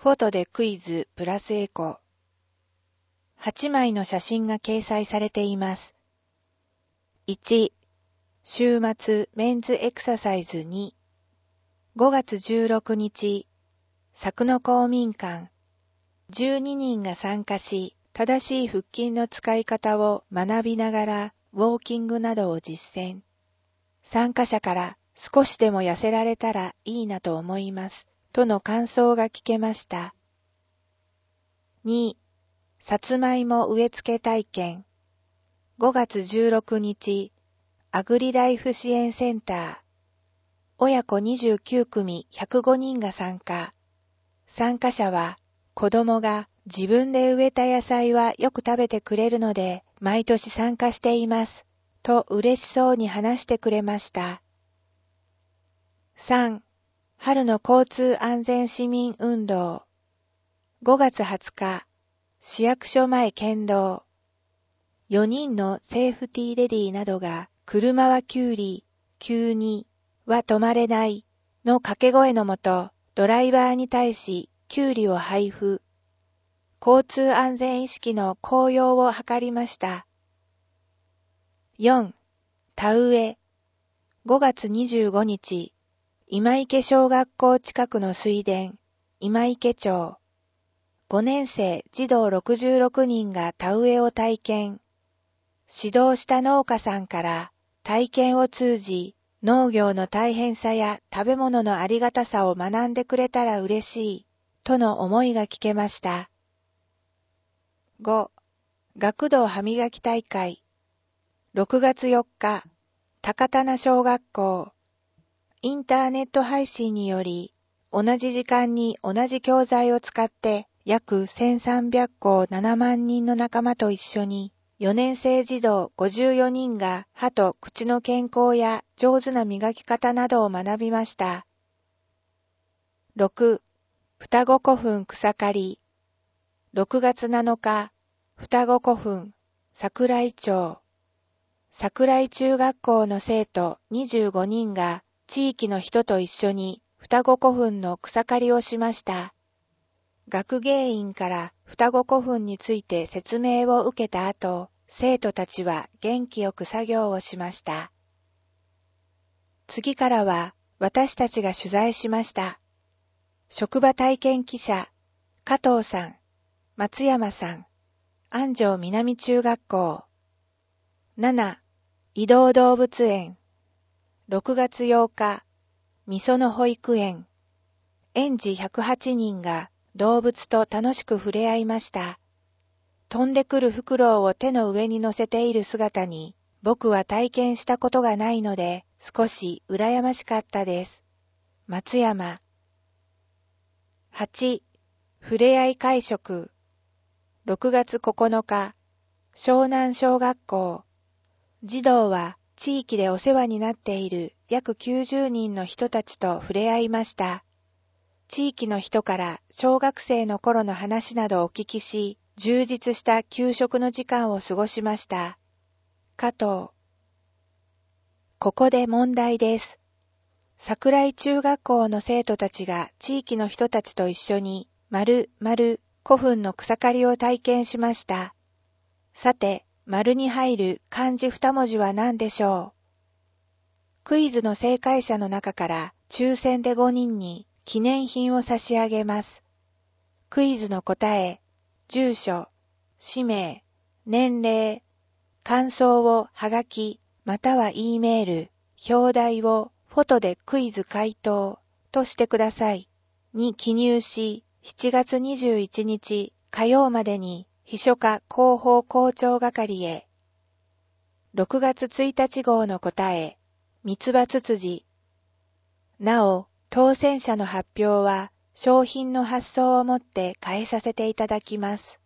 フォトでクイズプラスエコ。8枚の写真が掲載されています。1、週末メンズエクササイズ2、5月16日、佐久の公民館。12人が参加し、正しい腹筋の使い方を学びながらウォーキングなどを実践。参加者から少しでも痩せられたらいいなと思います。との感想が聞けました。2、さつまいも植え付け体験。5月16日、アグリライフ支援センター。親子29組105人が参加。参加者は、子供が自分で植えた野菜はよく食べてくれるので、毎年参加しています。と嬉しそうに話してくれました。3、春の交通安全市民運動。5月20日、市役所前県道。4人のセーフティーレディなどが、車は急には止まれないの掛け声のもと、ドライバーに対し、キュウリを配布。交通安全意識の高揚を図りました。4、田植え。5月25日、今池小学校近くの水田、今池町。5年生児童66人が田植えを体験。指導した農家さんから体験を通じ、農業の大変さや食べ物のありがたさを学んでくれたら嬉しい、との思いが聞けました。5、学童歯磨き大会。6月4日、高棚小学校。インターネット配信により、同じ時間に同じ教材を使って約1300校7万人の仲間と一緒に4年生児童54人が歯と口の健康や上手な磨き方などを学びました。6、双子古墳草刈り。6月7日、双子古墳、桜井町。桜井中学校の生徒25人が地域の人と一緒に双子古墳の草刈りをしました。学芸員から双子古墳について説明を受けた後、生徒たちは元気よく作業をしました。次からは私たちが取材しました。職場体験記者、加藤さん、松山さん、安城南中学校。7、移動動物園。6月8日、みその保育園。園児108人が動物と楽しく触れ合いました。飛んでくるフクロウを手の上に乗せている姿に、僕は体験したことがないので、少し羨ましかったです。松山。8、ふれあい会食。6月9日、湘南小学校。児童は地域でお世話になっている約90人の人たちと触れ合いました。地域の人から小学生の頃の話などをお聞きし、充実した給食の時間を過ごしました。加藤。ここで問題です。桜井中学校の生徒たちが地域の人たちと一緒に古墳の草刈りを体験しました。さて、丸に入る漢字2文字は何でしょう？クイズの正解者の中から抽選で5人に記念品を差し上げます。クイズの答え、住所、氏名、年齢、感想をはがきまたは E メール、表題をフォトでクイズ回答としてください。に記入し、7月21日火曜までに秘書課広報校長係へ。6月1日号の答え、三つ葉ツツジ。なお、当選者の発表は商品の発送をもって変えさせていただきます。